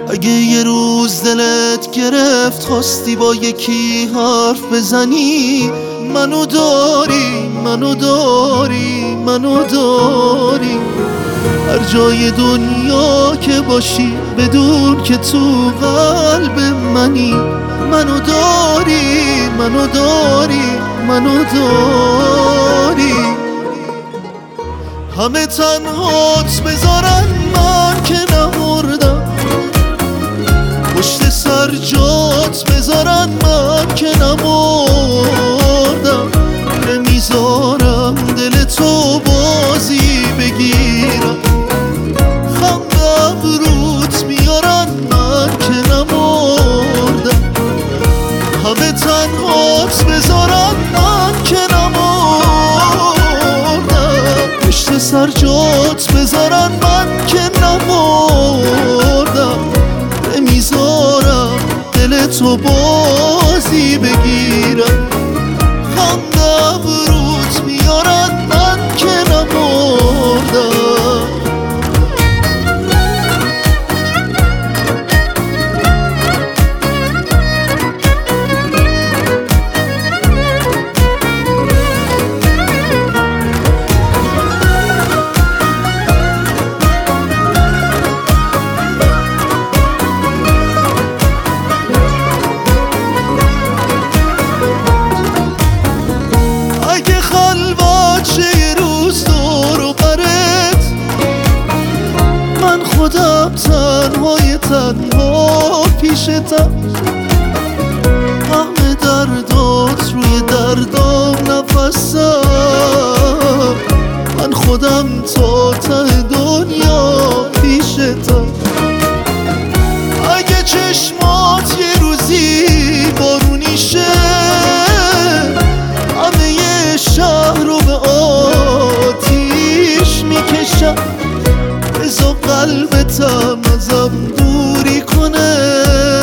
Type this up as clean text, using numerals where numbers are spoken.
اگه یه روز دلت گرفت خواستی با یکی حرف بزنی، منو داری، منو داری، منو داری. هر جای دنیا که باشی بدون که تو قلب منی، منو داری، منو داری، منو داری. همه تنهات بذارن من که نمردم، پشت سر جات بذارن من که نمردم. نمیذارم دل تو بازی بگیرم، خندم روت میارن من که نمردم. همه تنهات بذارن من که نمردم، پشت سر جات بذارن من که نمردم. نمیذارم دل تو بازی بگیرم، خندم روت میارن من که نمردم. خودم تنهای تنها پیشتم، همه دردات روی دردام نفسم. من خودم تا ته دنیا پیشتم. اگه چشمات یه روزی بارونی شه، همه یه شهر رو به آتیش میکشم. بذار قلبتم ازم دوری کنه،